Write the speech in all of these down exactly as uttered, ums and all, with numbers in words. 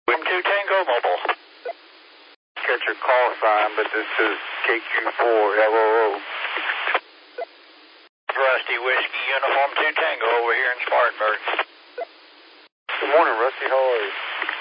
From two Tango Mobile. Got your call sign, but this is K Q four L O O. Rusty Whiskey Uniform two Tango over here in Spartanburg. Good morning, Rusty. How are you?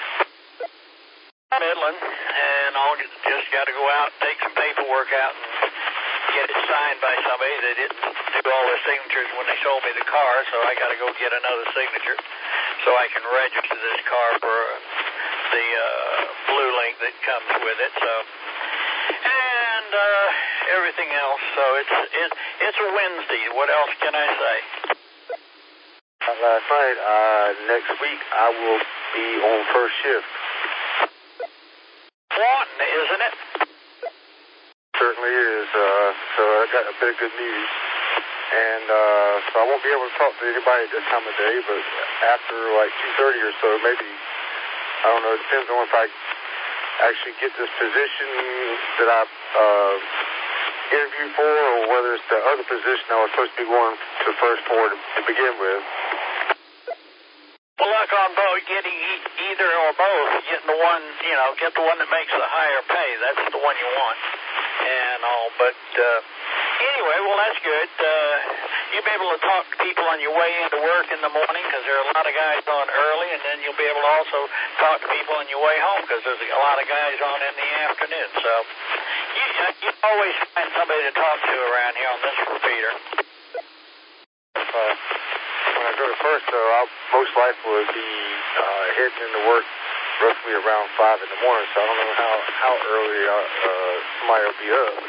Midland, and I'll just got to go out and take some paperwork out and get it signed by somebody. They didn't do all the signatures when they sold me the car, so I got to go get another signature so I can register this car for the uh, blue link that comes with it. So, and uh, everything else. So it's it, it's a Wednesday. What else can I say? Last night, uh, next week I will be on first shift. Wanton, isn't it? Certainly is. Uh, so I got a bit of good news. And uh, so I won't be able to talk to anybody at this time of day, but after like two thirty or so, maybe, I don't know, it depends on if I actually get this position that I uh, interviewed for, or whether it's the other position I was supposed to be going to first for to, to begin with. Well, luck on both, getting e either or both, getting the one, you know, get the one that makes the higher pay. That's the one you want and all. But uh, anyway, well, that's good. Uh, you'll be able to talk to people on your way into work in the morning because there are a lot of guys on early, and then you'll be able to also talk to people on your way home because there's a lot of guys on in the afternoon. So you, you always find somebody to talk to around here on this repeater. Uh, when I go to first, though, I'll most likely will be uh, heading into work roughly around five in the morning, so I don't know how, how early uh, uh, somebody will be up.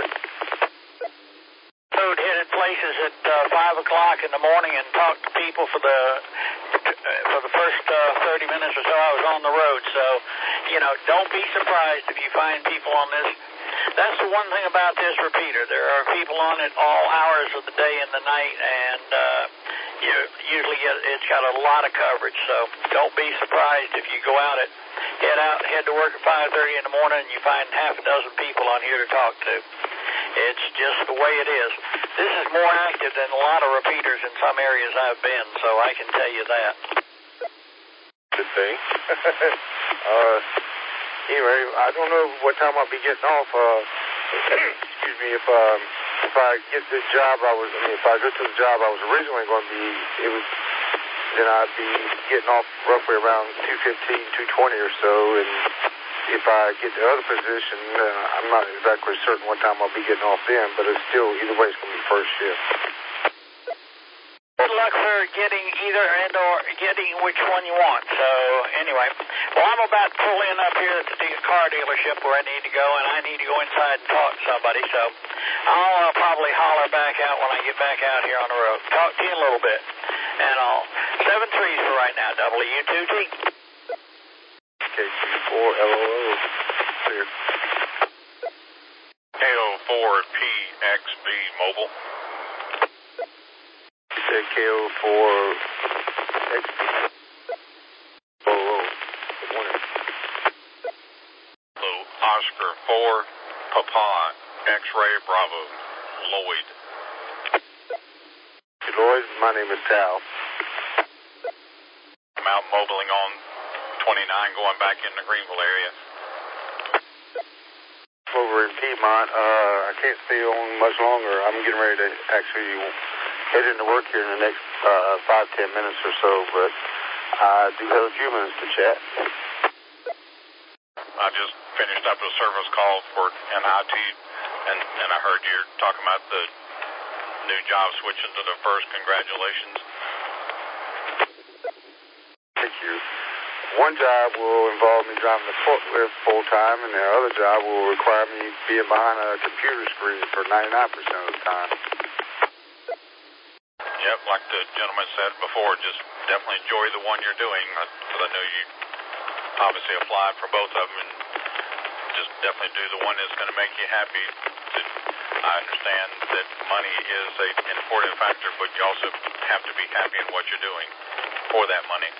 Road headed places at uh, five o'clock in the morning and talk to people for the for the first uh, thirty minutes or so I was on the road. So, you know, don't be surprised if you find people on this. That's the one thing about this repeater. There are people on it all hours of the day and the night, and uh, you usually get, it's got a lot of coverage. So don't be surprised if you go out at head out head to work at five thirty in the morning and you find half a dozen people on here to talk to. It's just the way it is. This is more active than a lot of repeaters in some areas I've been, so I can tell you that. Good thing. uh, anyway, I don't know what time I'll be getting off. Uh, excuse me, if um, if I get this job, I was. I mean, if I go to the job I was originally going to be, it was. Then I'd be getting off roughly around two fifteen, two twenty or so, and if I get the other position, uh, I'm not exactly certain what time I'll be getting off then, but it's still, either way, it's going to be first shift. Good luck for getting either and or getting which one you want. So, anyway, well, I'm about to pull in up here at the car dealership where I need to go, and I need to go inside and talk to somebody, so I'll uh, probably holler back out when I get back out here on the road. Talk to you in a little bit. And I'll, seven threes for right now, W two T. K Q four L O O, clear. K O four P X B Mobile. You said K O four X B. Oh, oh, good morning. Hello, Oscar four, Papa, X-Ray Bravo, Lloyd. Hey, Lloyd, my name is Tal. I'm out mobiling on twenty-nine going back in the Greenville area. Over in Piedmont, uh, I can't stay on much longer. I'm getting ready to actually head into work here in the next uh, five, ten minutes or so, but I do have a few minutes to chat. I just finished up a service call for N I T, and, and I heard you're talking about the new job switching to the first. Congratulations. Thank you. One job will involve me driving the forklift full time, and the other job will require me being behind a computer screen for ninety-nine percent of the time. Yep, like the gentleman said before, just definitely enjoy the one you're doing, because I know you obviously applied for both of them, and just definitely do the one that's going to make you happy. I understand that money is a, an important factor, but you also have to be happy in what you're doing for that money.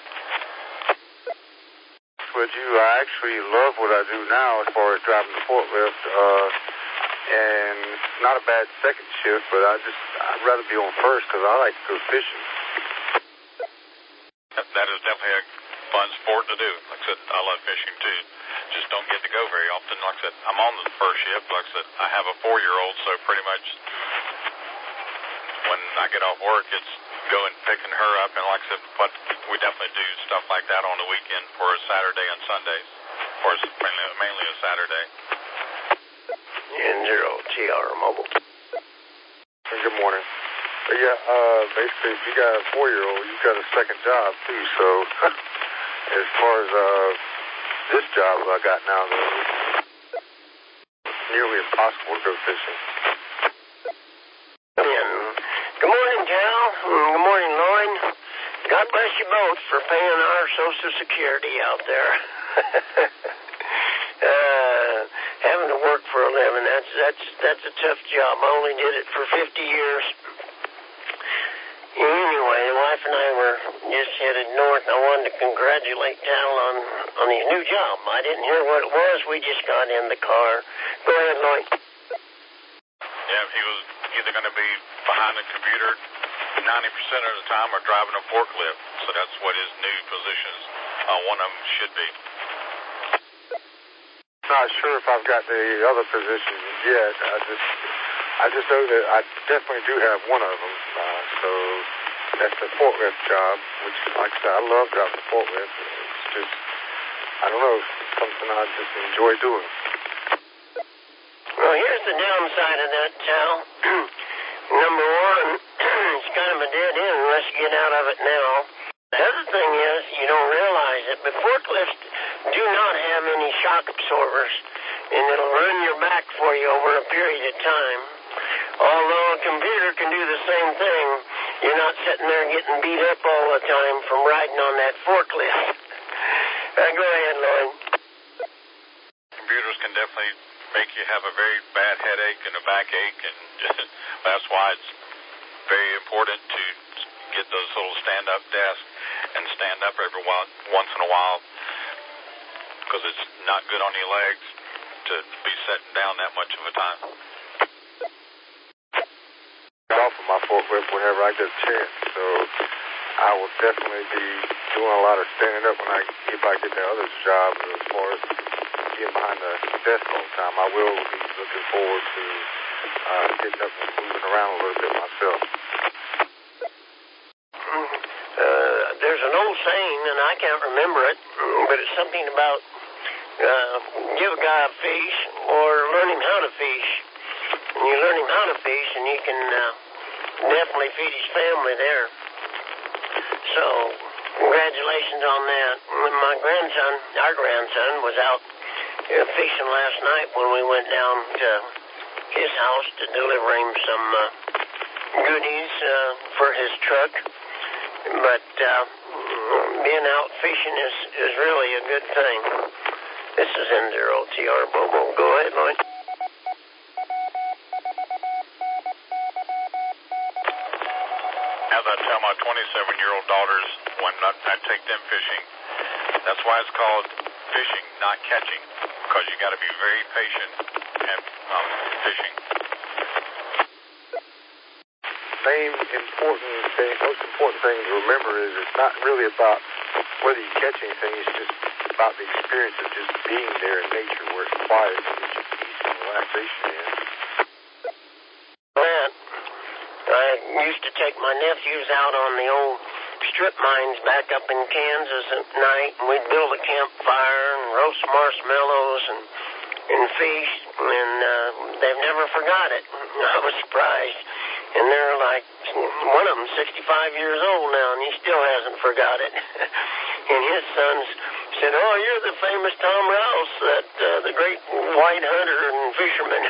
Would you? I actually love what I do now as far as driving the forklift, uh, and it's not a bad second shift, but I just, I'd rather be on first because I like to go fishing. That, that is definitely a fun sport to do. Like I said, I love fishing too. Just don't get to go very often. Like I said, I'm on the first shift. Like I said, I have a four-year-old, so pretty much when I get off work, it's going picking her up. And like I said, but we definitely do stuff like that on the weekend for a Saturday and Sundays, or mainly, mainly a Saturday. N zero T R Mobile. Good morning. So yeah, uh, basically, if you got a four-year-old, you've got a second job too. So as far as uh, this job I got now, though, it's nearly impossible to go fishing. And good morning, Cal. Good morning, Lloyd. God bless you both for paying our Social Security out there. uh, having to work for a living, that's that's that's a tough job. I only did it for fifty years. Anyway, the wife and I were just headed north, and I wanted to congratulate Tal on, on his new job. I didn't hear what it was. We just got in the car. Go ahead, Lloyd. Yeah, he was either going to be behind the computer ninety percent of the time or driving a forklift. So that's what his new positions, uh, one of them should be. Not sure if I've got the other positions yet. I just, I just know that I definitely do have one of them. Uh, so that's the forklift job, which, like I said, I love driving the forklift. It's just, I don't know, it's something I just enjoy doing. Well, here's the downside of that, Tal. Number one, it's kind of a dead end unless you get out of it now. The other thing is, you don't realize it, but forklifts do not have any shock absorbers, and it'll run your back for you over a period of time. Although a computer can do the same thing, you're not sitting there getting beat up all the time from riding on that forklift. Uh, go ahead, Lloyd. Computers can definitely make you have a very bad headache and a backache, and just, that's why it's very important to get those little stand-up desks and stand up every while, once in a while, because it's not good on your legs to be sitting down that much of a time. Off of my forklift whenever I get a chance, so I will definitely be doing a lot of standing up when I, if I get the other job. As far as being behind the desk all the time, I will be looking forward to uh, getting up and moving around a little bit myself. Uh, there's an old saying, and I can't remember it, but it's something about uh, give a guy a fish or learn him how to fish. And you learn him how to fish, and you can uh, definitely feed his family there. So, congratulations on that. My grandson, our grandson, was out uh, fishing last night when we went down to his house to deliver him some uh, goodies uh, for his truck. But uh, being out fishing is, is really a good thing. This is N zero T R Bobo. Go ahead, Lloyd. As I tell my twenty-seven-year-old daughters when I take them fishing, that's why it's called fishing, not catching, because you got to be very patient and um, fishing. Main important thing, most important thing to remember is it's not really about whether you catch anything. It's just about the experience of just being there in nature where it's quiet and get your peace and relaxation in. Matt, I used to take my nephews out on the old strip mines back up in Kansas at night, and we'd build a campfire and roast marshmallows and and fish, and uh, they've never forgot it. I was surprised. And they're like, one of them's sixty-five years old now, and he still hasn't forgot it. And his sons said, oh, you're the famous Tom Rouse, that uh, the great white hunter and fisherman.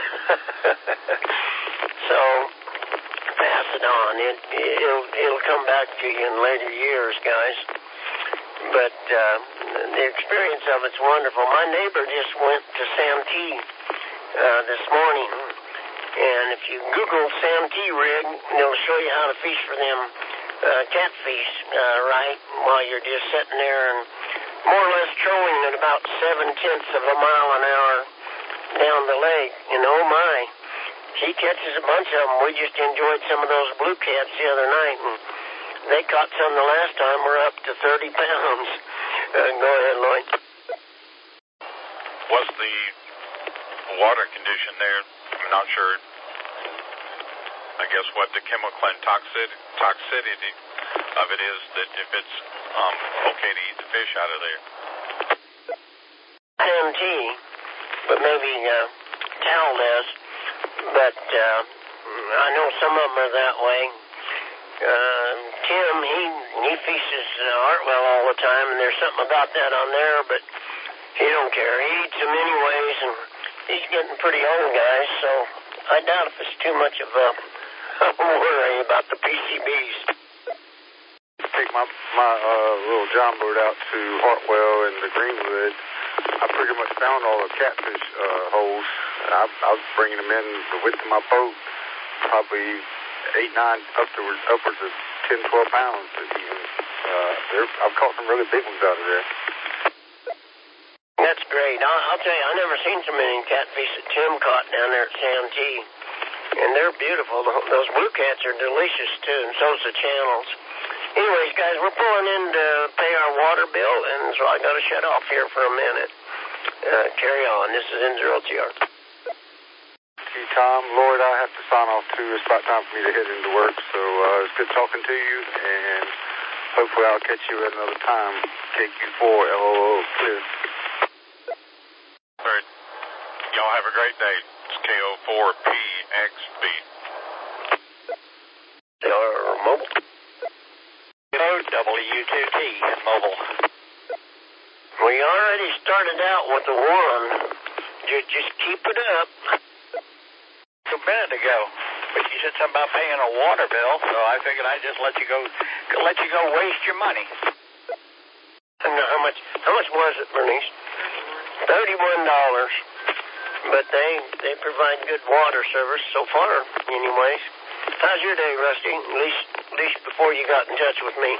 So, pass it on. It, it'll, it'll come back to you in later years, guys. But uh, the experience of it's wonderful. My neighbor just went to Santee uh, this morning. And if you Google Santee rig, it'll show you how to fish for them uh, catfish, uh, right, while you're just sitting there and more or less trolling at about seven-tenths of a mile an hour down the lake. And oh, my, he catches a bunch of them. We just enjoyed some of those blue cats the other night, and they caught some the last time. We're up to thirty pounds. Uh, go ahead, Lloyd. What's the water condition there? I'm not sure. I guess what the chemical and toxicity, toxicity of it is, that if it's um, okay to eat the fish out of there. S M T, but maybe uh, Tal does. But uh, I know some of them are that way. Uh, Tim, he he fishes uh, Hartwell all the time, and there's something about that on there, but he don't care. He eats them anyways, and he's getting pretty old, guys, so I doubt if it's too much of a worry about the P C Bs. Take my my uh, little John boat out to Hartwell and the Greenwood. I pretty much found all the catfish uh, holes. I, I was bringing them in the width of my boat, probably eight, nine, upwards, upwards of ten, twelve pounds. Even. Uh, I've caught some really big ones out of there. That's great. I'll, I'll tell you, I've never seen so many catfish that Tim caught down there at Sam T. And they're beautiful. Those blue cats are delicious, too, and so's the channels. Anyways, guys, we're pulling in to pay our water bill, and so I got to shut off here for a minute. Uh, carry on. This is N zero T R. Hey, Tom, Lloyd, I have to sign off, too. It's about time for me to head into work, so uh, it's good talking to you, and hopefully I'll catch you at another time. K Q four, L O O, clear. All right. Y'all have a great day. It's K O four P X B. Your mobile. W two T mobile. We already started out with the one. Just, just keep it up. A minute ago, but you said something about paying a water bill, so I figured I'd just let you go, let you go waste your money. And how much? How much was it, Bernice? Thirty-one dollars. But they they provide good water service so far, anyways. How's your day, Rusty? At least, at least before you got in touch with me.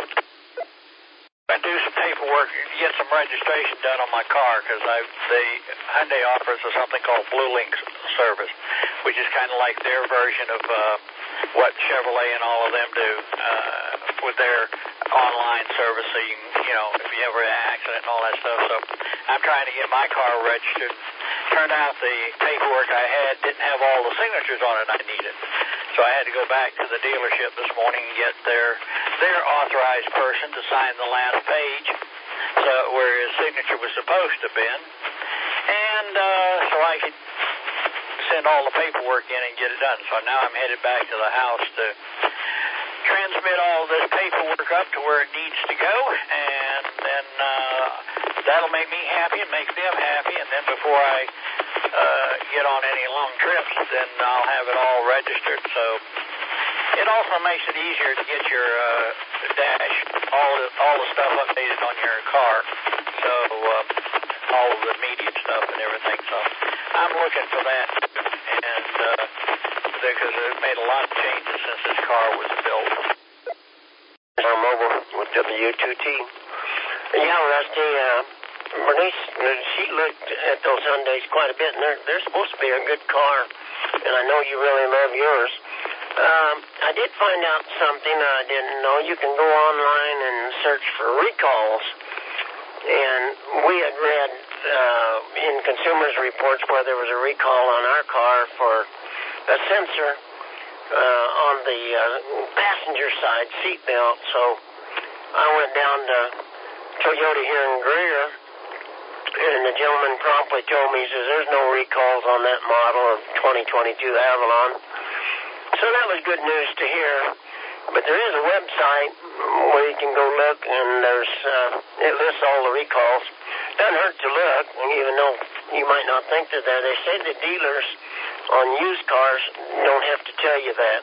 I do some paperwork, get some registration done on my car, because I the Hyundai offers us something called Blue Link service, which is kind of like their version of uh, what Chevrolet and all of them do uh, with their online service. So you, can, you know, if you ever have an accident and all that stuff. So I'm trying to get my car registered. Turned out the paperwork I had didn't have all the signatures on it I needed. So I had to go back to the dealership this morning and get their their authorized person to sign the last page, so where his signature was supposed to have been, and uh, so I could send all the paperwork in and get it done. So now I'm headed back to the house to transmit all this paperwork up to where it needs to go, and then uh, that'll make me happy and make them happy, and then before I uh, get on any long trips, then I'll have it all registered. So it also makes it easier to get your uh, dash, all the, all the stuff updated on your car, so uh, all of the immediate stuff and everything. So I'm looking for that, and uh, because it made a lot of changes since this car was built. Our mobile with W two T. Yeah, Rusty, uh, Bernice, she looked at those Hyundais quite a bit, and they're, they're supposed to be a good car, and I know you really love yours. Um, I did find out something I didn't know. You can go online and search for recalls, and we had read uh, in Consumers Reports where there was a recall on our car for a sensor uh, on the uh, passenger side seatbelt. So I went down to Toyota here in Greer, and the gentleman promptly told me, he says, there's no recalls on that model of twenty twenty-two Avalon. So that was good news to hear. But there is a website where you can go look, and there's uh, it lists all the recalls. Doesn't hurt to look, even though you might not think they're there. They say the dealers on used cars don't have to tell you that.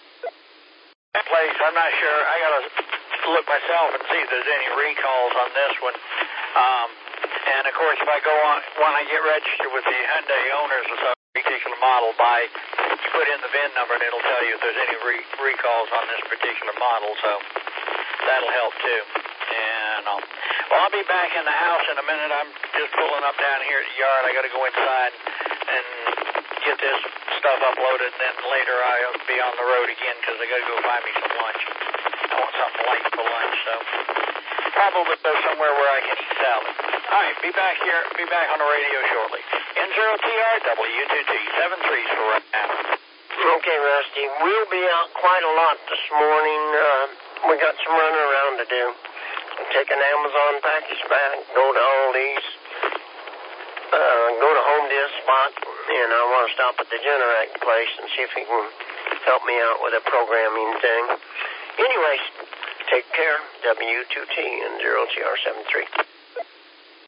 That place, I'm not sure. I got to look myself and see if there's any recalls on this one. Um, and, of course, if I go on, when I get registered with the Hyundai owners of some particular model, by you put in the V I N number, and it'll tell you if there's any re- recalls on this particular model. So that'll help, too. And I'll, well, I'll be back in the house in a minute. I'm just pulling up down here at the yard. I got to go inside and get this stuff uploaded, and then later I'll be on the road again because I got to go find me some lunch. I want something light for lunch. So probably go somewhere where I can eat salad. All right, be back here, be back on the radio shortly. N zero T R W two T, seven threes for right now. Okay, Rusty. We'll be out quite a lot this morning. Uh, we got some running around to do. Take an Amazon package back, go to Aldi's, uh, go to Home Depot, and I want to stop at the Generac place and see if he can help me out with a programming thing. Anyways, take care. W two T and zero T R seven three.